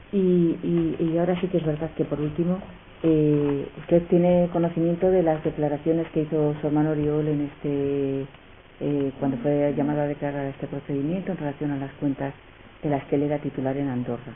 Y ahora sí que es verdad que por último, usted tiene conocimiento de las declaraciones que hizo su hermano Oriol en cuando fue llamado a declarar este procedimiento en relación a las cuentas de las que él era titular en Andorra.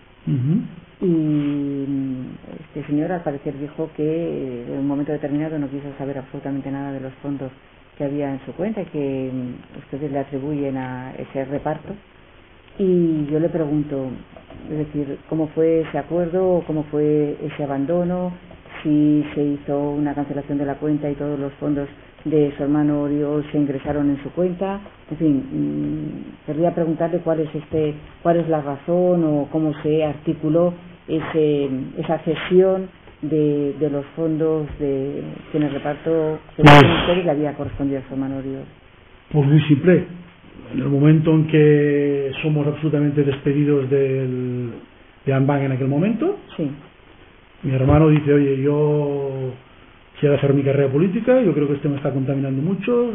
Y este señor al parecer dijo que en un momento determinado no quiso saber absolutamente nada de los fondos que había en su cuenta y que ustedes le atribuyen a ese reparto. Y yo le pregunto, es decir, ¿cómo fue ese acuerdo? ¿Cómo fue ese abandono? Si se hizo una cancelación de la cuenta y todos los fondos de su hermano Oriol se ingresaron en su cuenta. En fin, querría preguntarle cuál es la razón o cómo se articuló esa cesión de los fondos que en el reparto que le había correspondido a su hermano Oriol. Pues muy simple. En el momento en que somos absolutamente despedidos de Anbank en aquel momento, sí. Mi hermano dice, oye, yo quiero hacer mi carrera política, yo creo que esto me está contaminando mucho,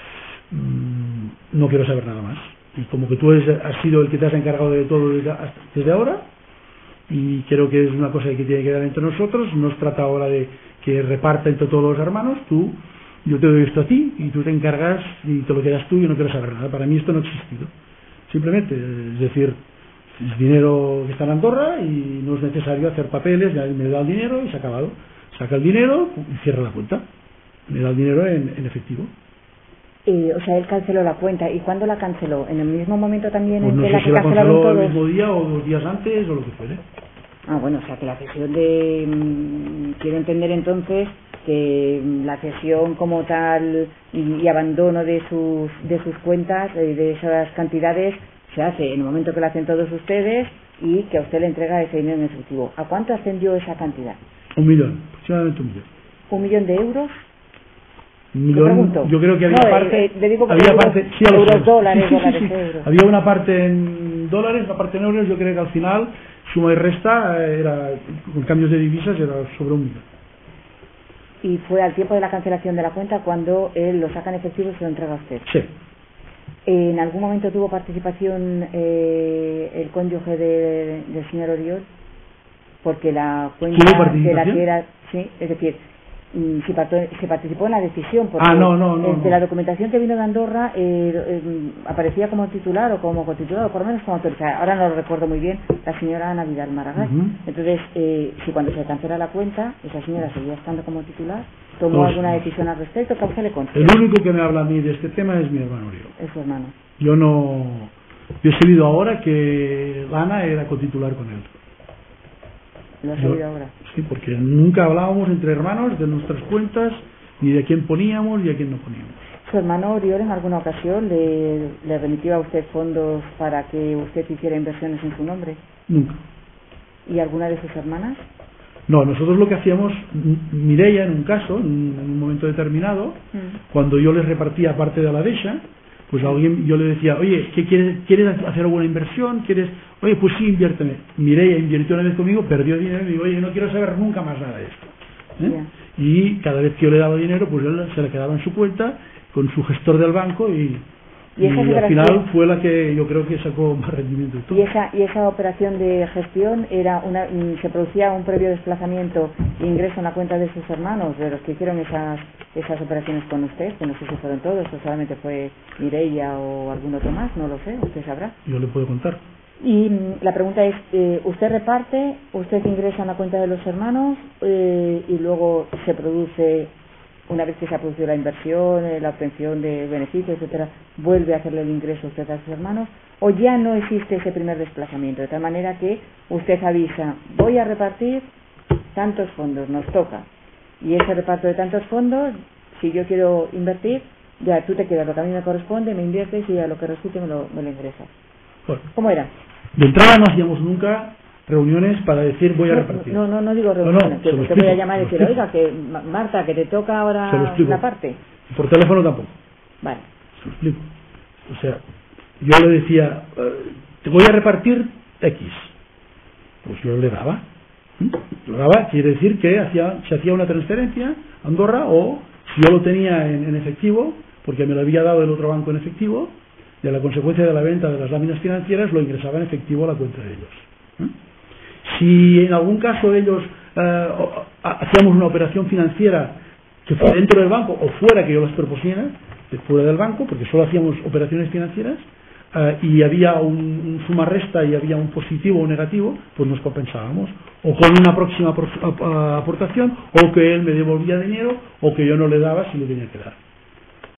no quiero saber nada más. Y como que tú has sido el que te has encargado de todo desde ahora, y creo que es una cosa que tiene que quedar entre nosotros, no se trata ahora de que reparta entre todos los hermanos, yo te doy esto a ti y tú te encargas y te lo quedas tú, yo no quiero saber nada. Para mí esto no ha existido. Simplemente, es decir, es dinero que está en Andorra y no es necesario hacer papeles, ya me da el dinero y se ha acabado. Saca el dinero y cierra la cuenta. Me da el dinero en efectivo. O sea, él canceló la cuenta. ¿Y cuándo la canceló? ¿En el mismo momento también pues en no que sé la si que la cancelaron canceló todos? el mismo día o 2 días antes o lo que fuere. Bueno, o sea, que la cesión quiero entender entonces que la cesión como tal y abandono de sus cuentas, de esas cantidades, se hace en el momento que lo hacen todos ustedes y que a usted le entrega ese dinero en efectivo. ¿A cuánto ascendió esa cantidad? 1 millón, aproximadamente 1 millón. ¿1 millón de euros? 1 millón, yo creo que había parte, sí, euros, dólares, sí. Euros. Había una parte en dólares, una parte en euros. Yo creo que al final suma y resta era, con cambios de divisas, era sobre 1 millón. Y fue al tiempo de la cancelación de la cuenta cuando él lo saca en efectivo y se lo entrega a usted. Sí. ¿En algún momento tuvo participación el cónyuge del señor Oriol? Porque la cuenta de la que era, sí, es decir, se participó en la decisión, porque de la documentación que vino de Andorra aparecía como titular o como cotitulado, por lo menos como autorizada. Ahora no lo recuerdo muy bien, la señora Ana Vidal Maragall. Entonces, si cuando se cancela la cuenta, esa señora seguía estando como titular, ¿tomó alguna decisión al respecto? ¿Qué a usted le consta? El único que me habla a mí de este tema es mi hermano Oriol. Es su hermano. Yo he sabido ahora que Ana era cotitular con él. ¿Lo has sabido ahora? Sí, porque nunca hablábamos entre hermanos de nuestras cuentas, ni de quién poníamos y a quién no poníamos. ¿Su hermano Oriol en alguna ocasión le remitió a usted fondos para que usted hiciera inversiones en su nombre? Nunca. ¿Y alguna de sus hermanas? No, nosotros lo que hacíamos, Mireia en un caso, en un momento determinado, cuando yo les repartía parte de la Deixa, pues yo le decía, oye, ¿qué quieres hacer alguna inversión? Oye, pues sí, inviérteme. Mireia invirtió una vez conmigo, perdió dinero y me dijo, oye, no quiero saber nunca más nada de esto. Y cada vez que yo le daba dinero, pues él se le quedaba en su cuenta con su gestor del banco y al final fue la que yo creo que sacó más rendimiento de todo. ¿Y esa operación de gestión se producía un previo desplazamiento e ingreso en la cuenta de sus hermanos, de los que hicieron esas operaciones con usted? Que no sé si fueron todos o solamente fue Mireia o algún otro más, no lo sé, usted sabrá. Yo le puedo contar. Y la pregunta es, ¿usted reparte, usted ingresa en la cuenta de los hermanos y luego se produce, una vez que se ha producido la inversión, la obtención de beneficios, etcétera, vuelve a hacerle el ingreso usted a sus hermanos, o ya no existe ese primer desplazamiento, de tal manera que usted avisa, voy a repartir tantos fondos, nos toca, y ese reparto de tantos fondos, si yo quiero invertir, ya tú te quedas lo que a mí me corresponde, me inviertes y a lo que resulte me lo ingresas? Bueno, ¿cómo era? De entrada no hacíamos nunca reuniones para decir voy a repartir. No digo reuniones, que te voy a llamar y decir, oiga, que Marta, que te toca ahora una parte. Por teléfono tampoco. Vale. Se lo explico. O sea, yo le decía, te voy a repartir X. Pues yo le daba. Lo daba, quiere decir que se hacía una transferencia a Andorra, o si yo lo tenía en efectivo, porque me lo había dado el otro banco en efectivo, y a la consecuencia de la venta de las láminas financieras lo ingresaba en efectivo a la cuenta de ellos. Si en algún caso ellos hacíamos una operación financiera que fuera dentro del banco o fuera, que yo las propusiera, fuera del banco, porque solo hacíamos operaciones financieras, y había un suma-resta y había un positivo o negativo, pues nos compensábamos, o con una próxima aportación, o que él me devolvía dinero, o que yo no le daba si le tenía que dar.